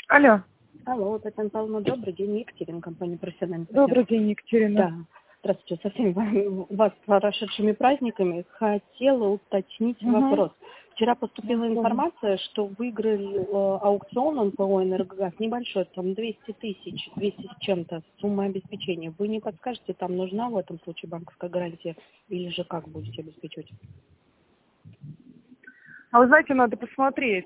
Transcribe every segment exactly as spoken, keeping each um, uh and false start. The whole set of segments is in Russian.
Алло. Алло, Татьяна Павловна, добрый день, Екатерина, компания «Профессиональный партнер». Добрый день, Екатерина. Да, здравствуйте, со всеми ва- вас с прошедшими праздниками. Хотела уточнить Угу. вопрос. Вчера поступила Угу. информация, что выиграли э, аукцион эн пэ о «Энергогаз» небольшой, там двести тысяч, двести с чем-то сумма обеспечения. Вы не подскажете, там нужна в этом случае банковская гарантия или же как будете обеспечивать? А вы знаете, надо посмотреть.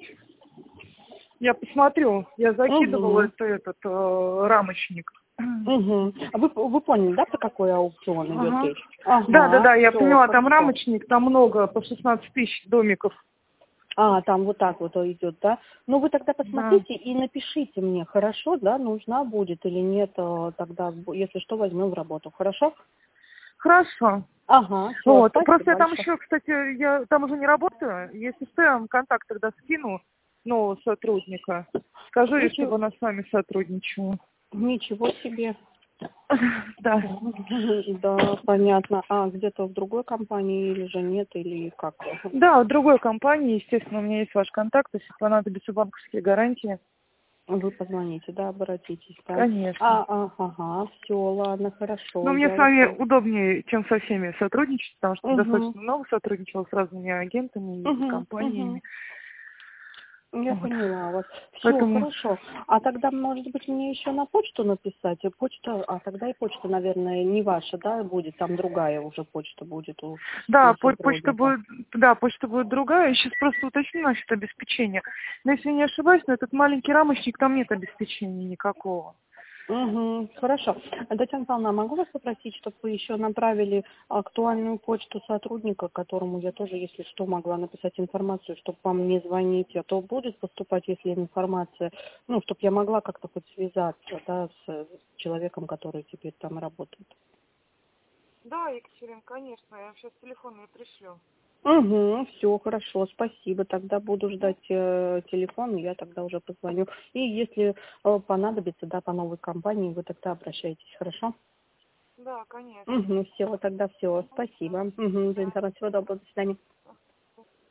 Я посмотрю. Я закидывала Угу. это, этот э, рамочник. Угу. А вы, вы поняли, да, про какой аукцион идет Ага. речь? Да, да, Ага, да, я все, поняла, там хорошо. рамочник, там много, по шестнадцать тысяч домиков. А, там вот так вот идет, да? Ну, вы тогда Да. посмотрите и напишите мне, хорошо, да, нужна будет или нет, э, тогда, если что, возьмем в работу, хорошо? Хорошо. Ага, все, Вот. спасибо Просто я там большое. еще, кстати, я там уже не работаю. Если что, я вам контакт тогда скину нового сотрудника. Скажу ей, чтобы Ничего, она с вами сотрудничала. ничего себе. Да. Да, понятно. А где-то в другой компании или же нет, или как? Да, в другой компании, естественно, у меня есть ваш контакт, если понадобятся банковские гарантии. Вы позвоните, да, обратитесь, да. Конечно. А, а, ага, все, ладно, хорошо, Но мне я с вас вами поняла. удобнее, чем со всеми сотрудничать, потому что Угу, достаточно много сотрудничала с разными агентами и угу, угу. компаниями. Я Вот. поняла вас. Все, Поэтому, хорошо. А тогда, может быть, мне еще на почту написать? И почта, а тогда и почта, наверное, не ваша, да, будет, там другая уже почта будет у, да, у по- почта сотрудника. будет, да, почта будет другая. Я сейчас просто уточню насчет обеспечения. Но если не ошибаюсь, на этот маленький рамочник там нет обеспечения никакого. Угу, хорошо. А, Татьяна Павловна, могу вас попросить, чтобы вы еще направили актуальную почту сотрудника, которому я тоже, если что, могла написать информацию, чтобы вам не звонить, а то будет поступать, если информация, ну, чтобы я могла как-то хоть связаться, да, с, с человеком, который теперь там работает. Да, Екатерина, конечно, я вам сейчас телефон ей пришлю. Угу, все, хорошо, спасибо. Тогда буду ждать э, телефон, и я тогда уже позвоню. И если э, понадобится, да, по новой компании, вы тогда обращайтесь, хорошо? Да, конечно. Угу, все, тогда все, спасибо. Угу, за информацию, всего доброго, до свидания.